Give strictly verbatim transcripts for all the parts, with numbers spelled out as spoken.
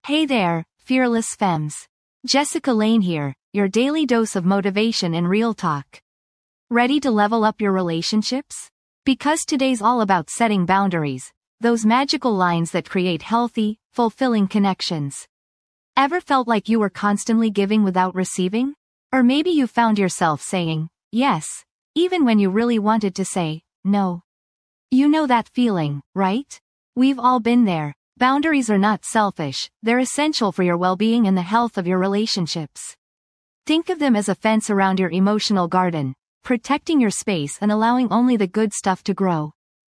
Hey there, fearless femmes. Jessica Lane here, your daily dose of motivation and real talk. Ready to level up your relationships? Because today's all about setting boundaries, those magical lines that create healthy, fulfilling connections. Ever felt like you were constantly giving without receiving? Or maybe you found yourself saying, yes, even when you really wanted to say, no. You know that feeling, right? We've all been there. Boundaries are not selfish, they're essential for your well-being and the health of your relationships. Think of them as a fence around your emotional garden, protecting your space and allowing only the good stuff to grow.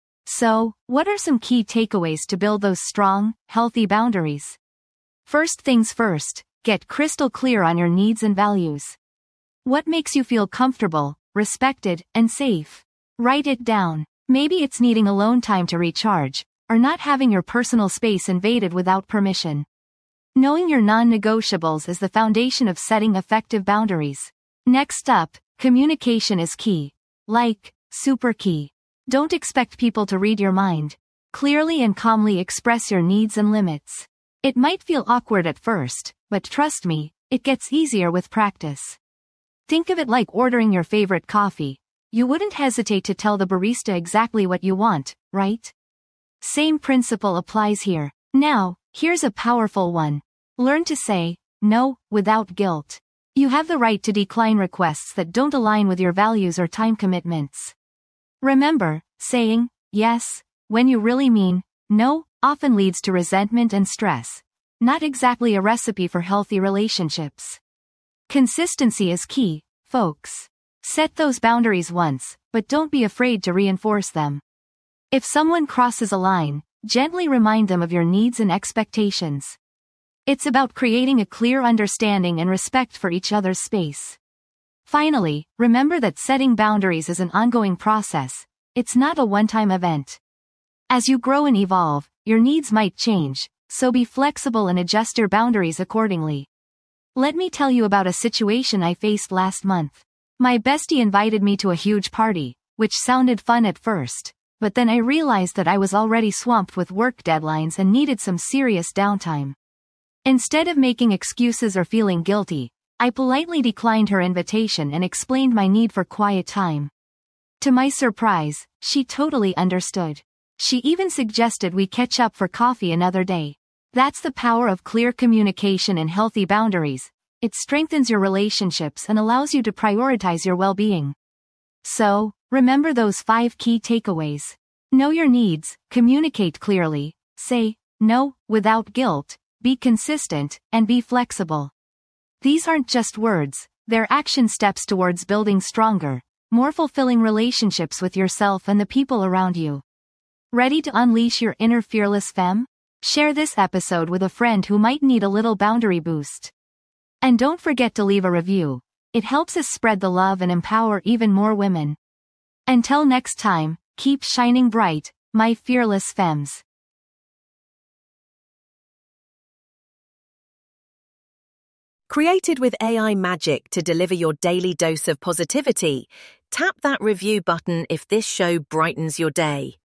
So, what are some key takeaways to build those strong, healthy boundaries? First things first, get crystal clear on your needs and values. What makes you feel comfortable, respected, and safe? Write it down. Maybe it's needing alone time to recharge, or not having your personal space invaded without permission. Knowing your non-negotiables is the foundation of setting effective boundaries. Next up, communication is key. Like, super key. Don't expect people to read your mind. Clearly and calmly express your needs and limits. It might feel awkward at first, but trust me, it gets easier with practice. Think of it like ordering your favorite coffee. You wouldn't hesitate to tell the barista exactly what you want, right? Same principle applies here. Now, here's a powerful one. Learn to say no without guilt. You have the right to decline requests that don't align with your values or time commitments. Remember, saying yes when you really mean no often leads to resentment and stress. Not exactly a recipe for healthy relationships. Consistency is key, folks. Set those boundaries once, but don't be afraid to reinforce them. If someone crosses a line, gently remind them of your needs and expectations. It's about creating a clear understanding and respect for each other's space. Finally, remember that setting boundaries is an ongoing process. It's not a one-time event. As you grow and evolve, your needs might change, so be flexible and adjust your boundaries accordingly. Let me tell you about a situation I faced last month. My bestie invited me to a huge party, which sounded fun at first, but then I realized that I was already swamped with work deadlines and needed some serious downtime. Instead of making excuses or feeling guilty, I politely declined her invitation and explained my need for quiet time. To my surprise, she totally understood. She even suggested we catch up for coffee another day. That's the power of clear communication and healthy boundaries. It strengthens your relationships and allows you to prioritize your well-being. So, remember those five key takeaways. Know your needs, communicate clearly, say no without guilt, be consistent, and be flexible. These aren't just words, they're action steps towards building stronger, more fulfilling relationships with yourself and the people around you. Ready to unleash your inner fearless femme? Share this episode with a friend who might need a little boundary boost. And don't forget to leave a review. It helps us spread the love and empower even more women. Until next time, keep shining bright, my fearless femmes. Created with A I magic to deliver your daily dose of positivity, tap that review button if this show brightens your day.